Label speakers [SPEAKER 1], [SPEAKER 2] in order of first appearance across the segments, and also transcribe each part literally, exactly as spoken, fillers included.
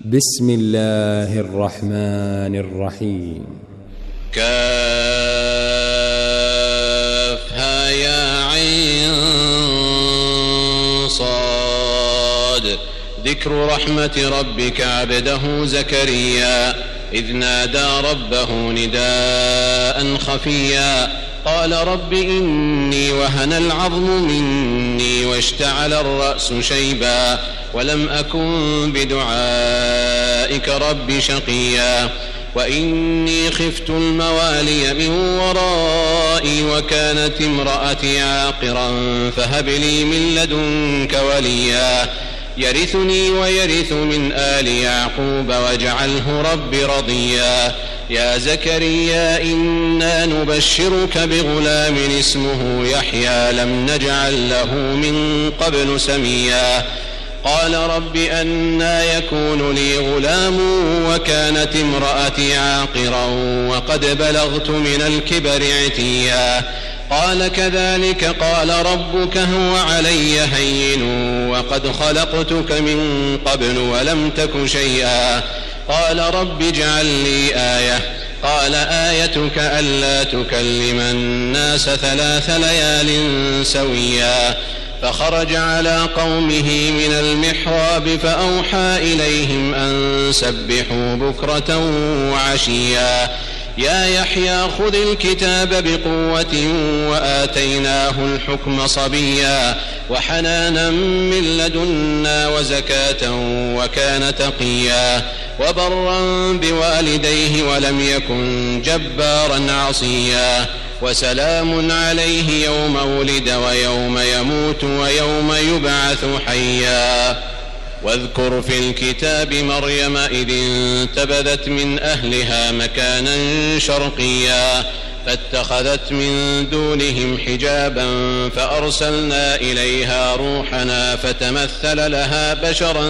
[SPEAKER 1] بسم الله الرحمن الرحيم.
[SPEAKER 2] كافها يا عين صاد. ذكر رحمة ربك عبده زكريا إذ نادى ربه نداء خفيا قال رب إني وهن العظم مني واشتعل الرأس شيبا ولم أكن بدعائك رب شقيا وإني خفت الموالي من ورائي وكانت امرأتي عاقرا فهب لي من لدنك وليا يرثني ويرث من آل يعقوب واجعله رب رضيا يا زكريا إنا نبشرك بغلام اسمه يحيى لم نجعل له من قبل سميا قال رب أنى يكون لي غلام وكانت امرأتي عاقرا وقد بلغت من الكبر عتيا قال كذلك قال ربك هو علي هين وقد خلقتك من قبل ولم تك شيئا قال رب اجعل لي آية قال آيتك ألا تكلم الناس ثلاث ليال سويا فخرج على قومه من المحراب فأوحى إليهم أن سبحوا بكرة وعشيا يا يحيى خذ الكتاب بقوة وآتيناه الحكم صبيا وحنانا من لدنا وزكاة وكان تقيا وبرا بوالديه ولم يكن جبارا عصيا وسلام عليه يوم ولد ويوم يموت ويوم يبعث حيا واذكر في الكتاب مريم إذ انتبذت من أهلها مكانا شرقيا فاتخذت من دونهم حجابا فأرسلنا إليها روحنا فتمثل لها بشرا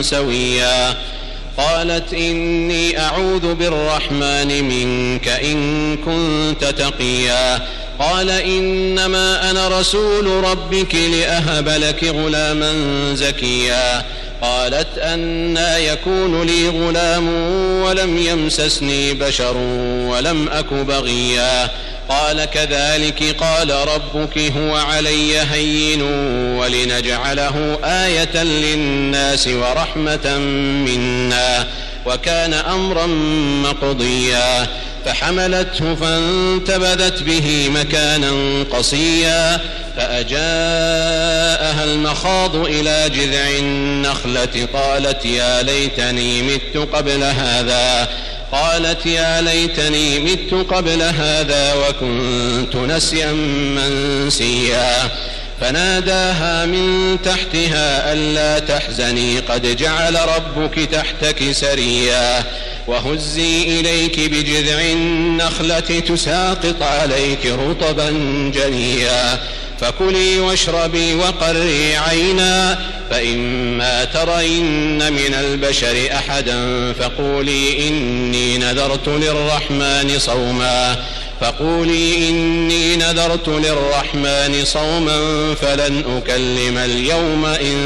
[SPEAKER 2] سويا قالت إني أعوذ بالرحمن منك إن كنت تقيا قال إنما أنا رسول ربك لأهب لك غلاما زكيا قالت أنى يكون لي غلام ولم يمسسني بشر ولم أك بغيا قال كذلك قال ربك هو علي هين ولنجعله آية للناس ورحمة منا وكان أمرا مقضيا فحملته فانتبذت به مكانا قصيا فأجاءها المخاض إلى جذع النخلة قالت يا ليتني مت قبل هذا قالت يا ليتني مت قبل هذا وكنت نسيا منسيا فناداها من تحتها ألا تحزني قد جعل ربك تحتك سريا وهزي إليك بجذع النخلة تساقط عليك رطبا جنيا فكلي واشربي وقري عينا فإما ترين من البشر أحدا فقولي إني نذرت للرحمن صوما فقولي إني نذرت للرحمن صوما فلن أكلم اليوم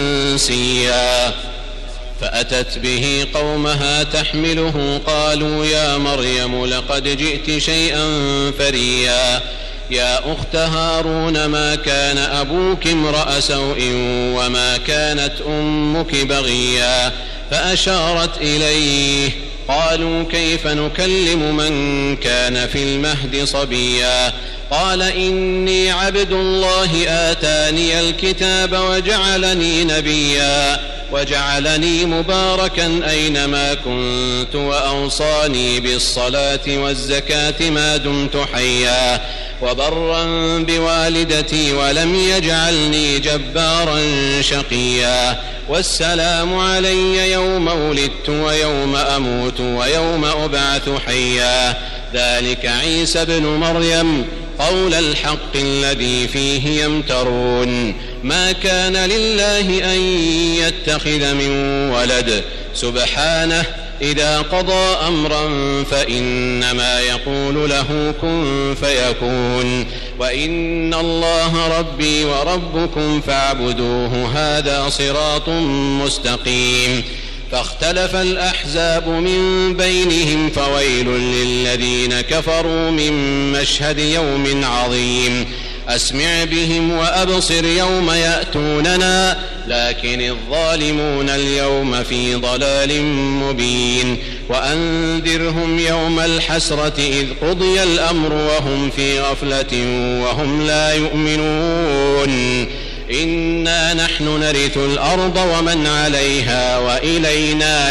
[SPEAKER 2] إنسيا فأتت به قومها تحمله قالوا يا مريم لقد جئت شيئا فريا يا أخت هارون ما كان أبوك امرأ سوء وما كانت أمك بغيا فأشارت إليه قالوا كيف نكلم من كان في المهد صبيا قال إني عبد الله آتاني الكتاب وجعلني نبيا وجعلني مباركا أينما كنت وأوصاني بالصلاة والزكاة ما دمت حيا وبرا بوالدتي ولم يجعلني جبارا شقيا والسلام علي يوم ولدت ويوم أموت ويوم أبعث حيا ذلك عيسى بن مريم قول الحق الذي فيه يمترون ما كان لله أن يتخذ من ولد سبحانه إذا قضى أمرا فإنما يقول له كن فيكون وإن الله ربي وربكم فاعبدوه هذا صراط مستقيم فاختلف الأحزاب من بينهم فويل للذين كفروا من مشهد يوم عظيم أسمع بهم وأبصر يوم يأتوننا لكن الظالمون اليوم في ضلال مبين وأنذرهم يوم الحسرة إذ قضي الأمر وهم في غفلة وهم لا يؤمنون إنا نحن نرث الأرض ومن عليها وإلينا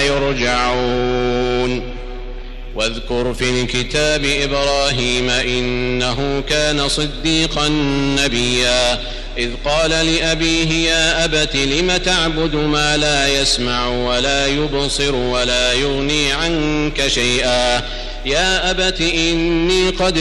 [SPEAKER 2] يرجعون واذكر في الكتاب إبراهيم إنه كان صديقا نبيا إذ قال لأبيه يا أبت لم تعبد ما لا يسمع ولا يبصر ولا يغني عنك شيئا يا أبت إني قد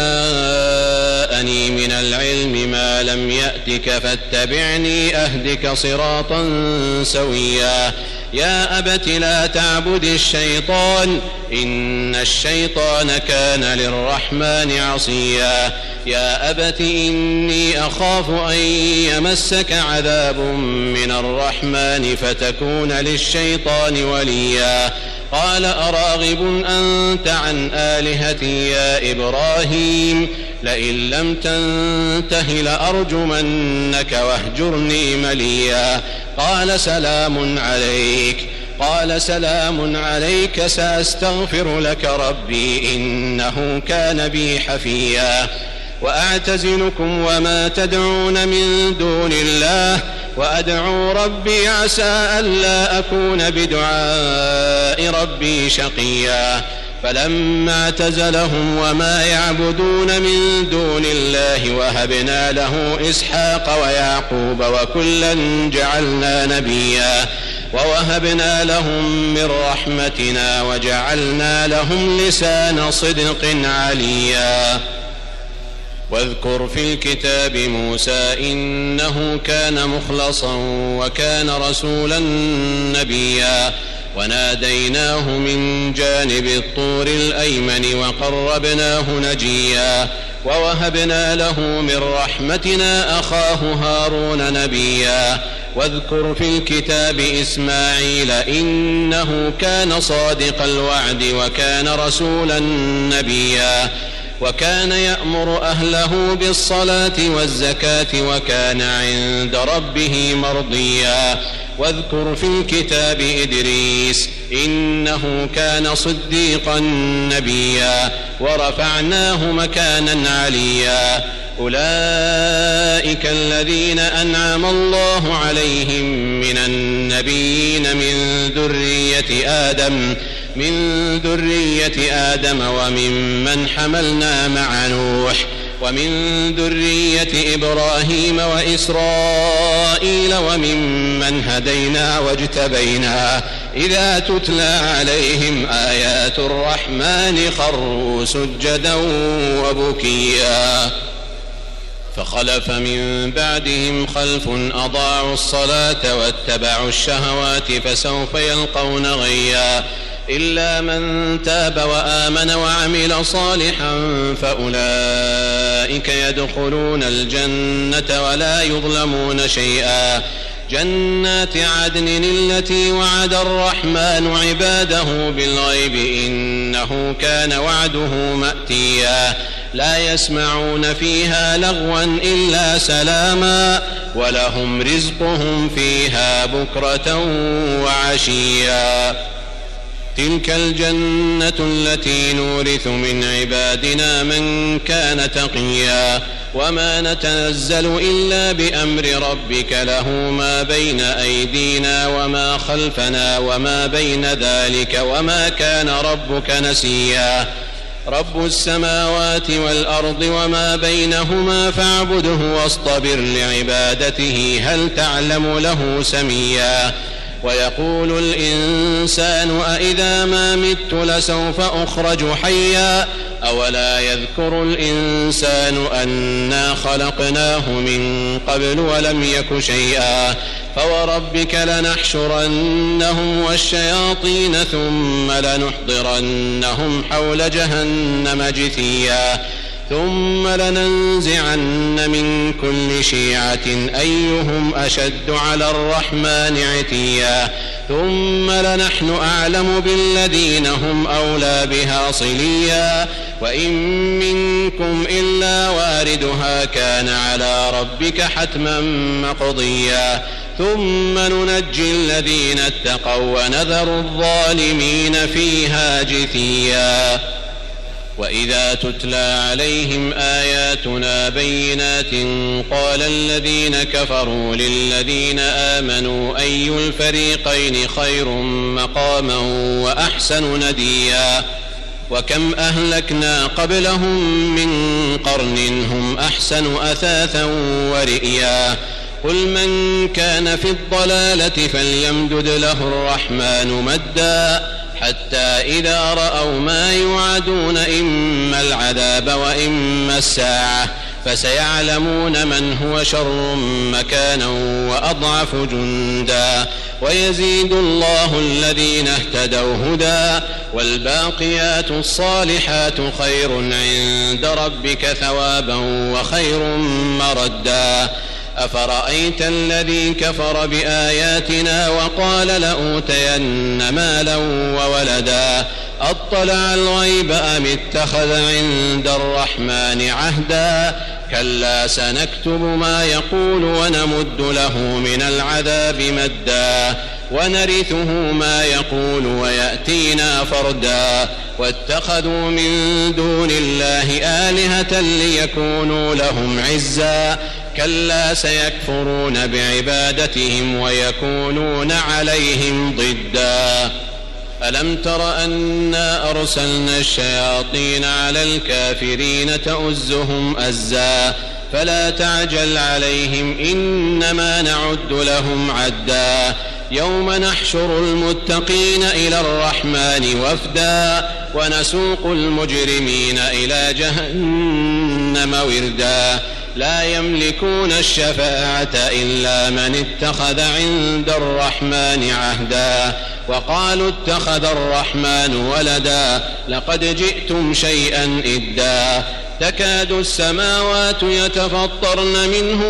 [SPEAKER 2] جاءني من العلم ما لم يأتك فاتبعني أهدك صراطا سويا يا أبت لا تعبد الشيطان إن الشيطان كان للرحمن عصيا يا أبت إني أخاف أن يمسك عذاب من الرحمن فتكون للشيطان وليا قال أراغب أنت عن آلهتي يا إبراهيم لئن لم تنته لأرجمنك واهجرني مليا قال سلام عليك قال سلام عليك سأستغفر لك ربي إنه كان بي حفيا وأعتزلكم وما تدعون من دون الله وأدعو ربي عسى ألا أكون بدعاء ربي شقيا فلما اعتزلهم وما يعبدون من دون الله وهبنا له إسحاق ويعقوب وكلا جعلنا نبيا ووهبنا لهم من رحمتنا وجعلنا لهم لسان صدق عليا واذكر في الكتاب موسى إنه كان مخلصا وكان رسولا نبيا وناديناه من جانب الطور الأيمن وقربناه نجيا ووهبنا له من رحمتنا أخاه هارون نبيا واذكر في الكتاب إسماعيل إنه كان صادق الوعد وكان رسولا نبيا وكان يأمر أهله بالصلاة والزكاة وكان عند ربه مرضيا واذكر في الكتاب إدريس إنه كان صديقا نبيا ورفعناه مكانا عليا أولئك الذين أنعم الله عليهم من النبيين من ذرية آدم من ذرية آدم وممن حملنا مع نوح ومن ذرية إبراهيم وإسرائيل وممن هدينا واجتبينا إذا تتلى عليهم آيات الرحمن خروا سجدا وبكيا فخلف من بعدهم خلف أضاعوا الصلاة واتبعوا الشهوات فسوف يلقون غيا إلا من تاب وآمن وعمل صالحا فأولئك يدخلون الجنة ولا يظلمون شيئا جنات عدن التي وعد الرحمن عباده بالغيب إنه كان وعده مأتيا لا يسمعون فيها لغوا إلا سلاما ولهم رزقهم فيها بكرة وعشيا تلك الجنة التي نورث من عبادنا من كان تقيا وما نتنزل إلا بأمر ربك له ما بين أيدينا وما خلفنا وما بين ذلك وما كان ربك نسيا رب السماوات والأرض وما بينهما فاعبده واصطبر لعبادته هل تعلم له سميا ويقول الإنسان أإذا ما مت لسوف أخرج حيا أولا يذكر الإنسان أنا خلقناه من قبل ولم يك شيئا فوربك لنحشرنهم والشياطين ثم لنحضرنهم حول جهنم جثيا ثم لننزعن من كل شيعة أيهم أشد على الرحمن عتيا ثم لنحن أعلم بالذين هم أولى بها صليا وإن منكم إلا واردها كان على ربك حتما مقضيا ثم ننجي الذين اتقوا ونذر الظالمين فيها جثيا وإذا تتلى عليهم آياتنا بينات قال الذين كفروا للذين آمنوا أي الفريقين خير مقاما وأحسن نديا وكم أهلكنا قبلهم من قرن هم أحسن أثاثا ورئيا قل من كان في الضلالة فليمدد له الرحمن مدا حتى إذا رأوا ما يوعدون إما العذاب وإما الساعة فسيعلمون من هو شر مكانا وأضعف جندا ويزيد الله الذين اهتدوا هدى والباقيات الصالحات خير عند ربك ثوابا وخير مردا أفرأيت الذي كفر بآياتنا وقال لأوتين مالا وولدا أطلع الغيب أم اتخذ عند الرحمن عهدا كلا سنكتب ما يقول ونمد له من العذاب مدا ونرثه ما يقول ويأتينا فردا واتخذوا من دون الله آلهة ليكونوا لهم عزا كلا سيكفرون بعبادتهم ويكونون عليهم ضدا ألم تر أنا أرسلنا الشياطين على الكافرين تؤزهم أزا فلا تعجل عليهم إنما نعد لهم عدا يوم نحشر المتقين إلى الرحمن وفدا ونسوق المجرمين إلى جهنم وردا لا يملكون الشفاعة إلا من اتخذ عند الرحمن عهدا وقالوا اتخذ الرحمن ولدا لقد جئتم شيئا إدا تكاد السماوات يتفطرن منه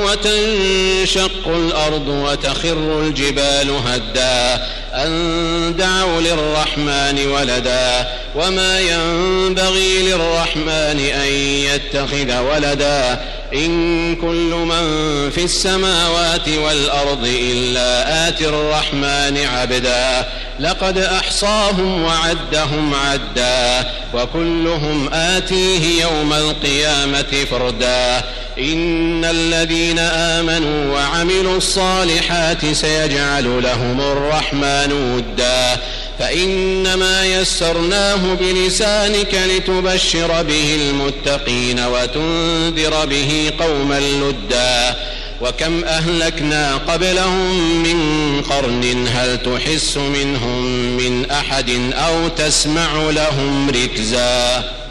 [SPEAKER 2] وتنشق الأرض وتخر الجبال هدا أن دعوا للرحمن ولدا وما ينبغي للرحمن أن يتخذ ولدا إن كل من في السماوات والأرض إلا آتي الرحمن عبدا لقد أحصاهم وعدهم عدا وكلهم آتيه يوم القيامة فردا إن الذين آمنوا وعملوا الصالحات سيجعل لهم الرحمن ودا فإنما يسرناه بلسانك لتبشر به المتقين وتنذر به قوما لدا وكم أهلكنا قبلهم من قرن هل تحس منهم من أحد أو تسمع لهم ركزا.